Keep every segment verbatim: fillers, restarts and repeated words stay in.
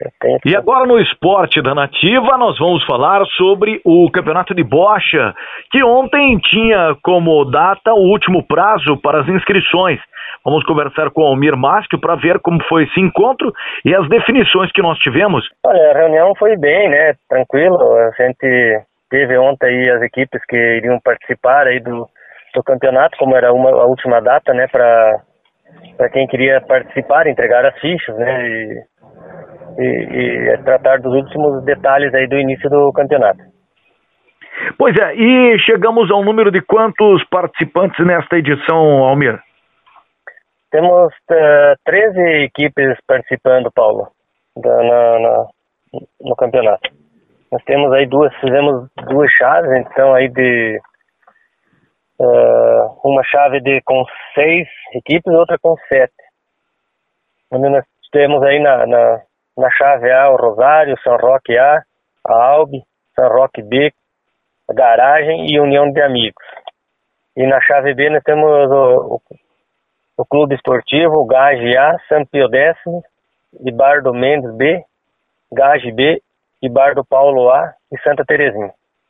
Tenho... E agora no Esporte da Nativa nós vamos falar sobre o Campeonato de Bocha, que ontem tinha como data o último prazo para as inscrições. Vamos conversar com o Almir Maschio para ver como foi esse encontro e as definições que nós tivemos. Olha, a reunião foi bem, né? Tranquilo. A gente teve ontem aí as equipes que iriam participar aí do, do campeonato, como era uma, a última data, né? Para para quem queria participar, entregar as fichas, né? E, e, e tratar dos últimos detalhes aí do início do campeonato. Pois é, e chegamos ao número de quantos participantes nesta edição, Almir? Temos uh, treze equipes participando, Paulo, da, na, na, no campeonato. Nós temos aí duas, fizemos duas chaves, então aí de uh, uma chave de com seis equipes, outra com sete. Onde nós temos aí na, na, na chave A o Rosário, São Roque A, a Albi, São Roque B, a Garagem e União de Amigos. E na chave B nós temos o, o o Clube Esportivo, o Gage A, São Pio Décimo, e Bar do Mendes B, Gage B, e Bar do Paulo A e Santa Terezinha.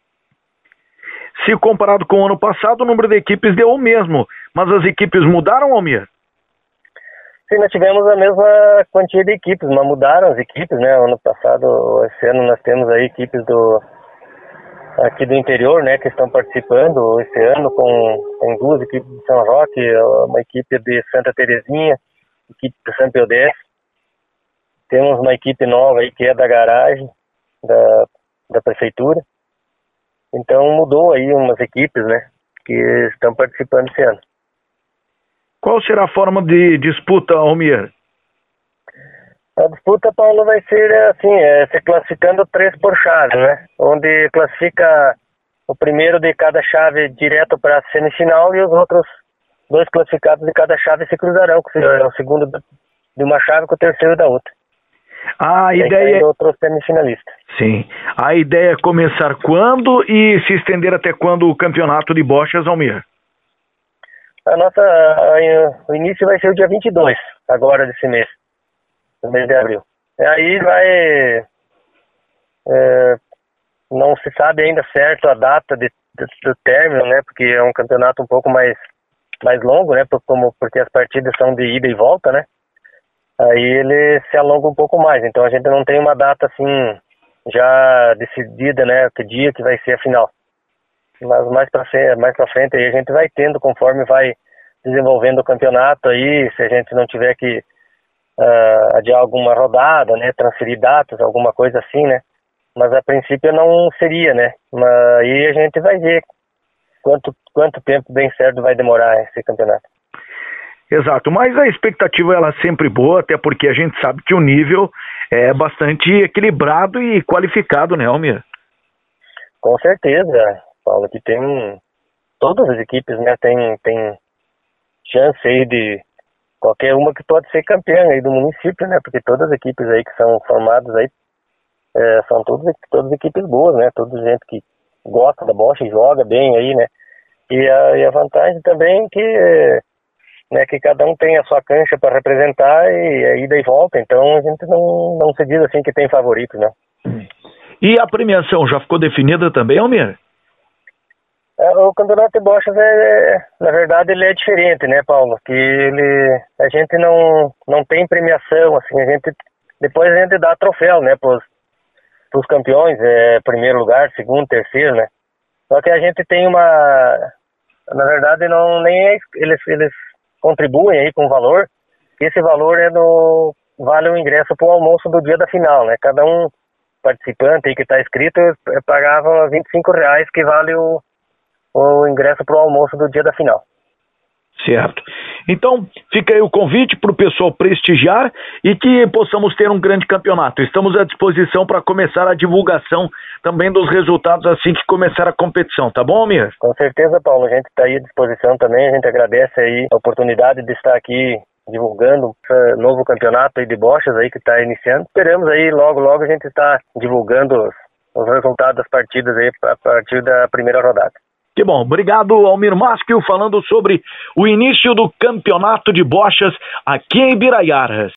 Se comparado com o ano passado, o número de equipes deu o mesmo, mas as equipes mudaram, Almir? Sim, nós tivemos a mesma quantia de equipes, mas mudaram as equipes, né? Ano passado, esse ano nós temos aí equipes do aqui do interior, né, que estão participando esse ano com, com duas equipes de São Roque, uma equipe de Santa Terezinha, equipe de São Pio Décimo. Temos uma equipe nova aí que é da Garagem, da, da prefeitura. Então mudou aí umas equipes, né, que estão participando esse ano. Qual será a forma de disputa, Almir? A disputa, Paulo, vai ser assim, é, se classificando três por chave, né? Onde classifica o primeiro de cada chave direto para a semifinal e os outros dois classificados de cada chave se cruzarão, que é o segundo de uma chave com o terceiro da outra. A ideia é outro semifinalista. Sim. A ideia é começar quando e se estender até quando o campeonato de bochas, Almir? A nossa, a, a, o início vai ser o dia vinte e dois, agora desse mês. No mês de abril. E aí vai... É, não se sabe ainda certo a data de, de, do término, né? Porque é um campeonato um pouco mais, mais longo, né? Por, como, porque as partidas são de ida e volta, né? Aí ele se alonga um pouco mais. Então a gente não tem uma data assim já decidida, né? Que dia que vai ser a final. Mas mais para mais para frente aí a gente vai tendo conforme vai desenvolvendo o campeonato aí. Se a gente não tiver que Uh, adiar alguma rodada, né, transferir datas, alguma coisa assim, né, mas a princípio não seria, né, mas aí a gente vai ver quanto, quanto tempo bem certo vai demorar esse campeonato. Exato, mas a expectativa ela é sempre boa, até porque a gente sabe que o nível é bastante equilibrado e qualificado, né, Almir? Com certeza, Paulo, que tem todas as equipes, né, tem, tem chance aí de qualquer uma que pode ser campeã aí do município, né? Porque todas as equipes aí que são formadas aí é, são todas, todas equipes boas, né? Toda gente que gosta da bocha e joga bem aí, né? E a, e a vantagem também é que, né, que cada um tem a sua cancha para representar e a ida e volta. Então a gente não, não se diz assim que tem favorito, né? E a premiação já ficou definida também, Almir? O campeonato de bochas, é, na verdade, ele é diferente, né, Paulo? Que ele, a gente não, não tem premiação, assim, a gente, depois a gente dá troféu, né, pros, pros campeões, é, primeiro lugar, segundo, terceiro, né? Só que a gente tem uma, na verdade, não, nem é, eles, eles contribuem aí com valor, que esse valor é no, vale o ingresso pro almoço do dia da final, né? Cada um participante aí que está inscrito pagava vinte e cinco reais, que vale o o ingresso para o almoço do dia da final. Certo. Então, fica aí o convite para o pessoal prestigiar e que possamos ter um grande campeonato. Estamos à disposição para começar a divulgação também dos resultados assim que começar a competição, tá bom, Almir? Com certeza, Paulo. A gente está aí à disposição também. A gente agradece aí a oportunidade de estar aqui divulgando esse novo campeonato aí de bochas aí que está iniciando. Esperamos aí logo, logo a gente estar divulgando os, os resultados das partidas aí a partir da primeira rodada. Que bom, obrigado Almir Maschio falando sobre o início do campeonato de bochas aqui em Ibiraiaras.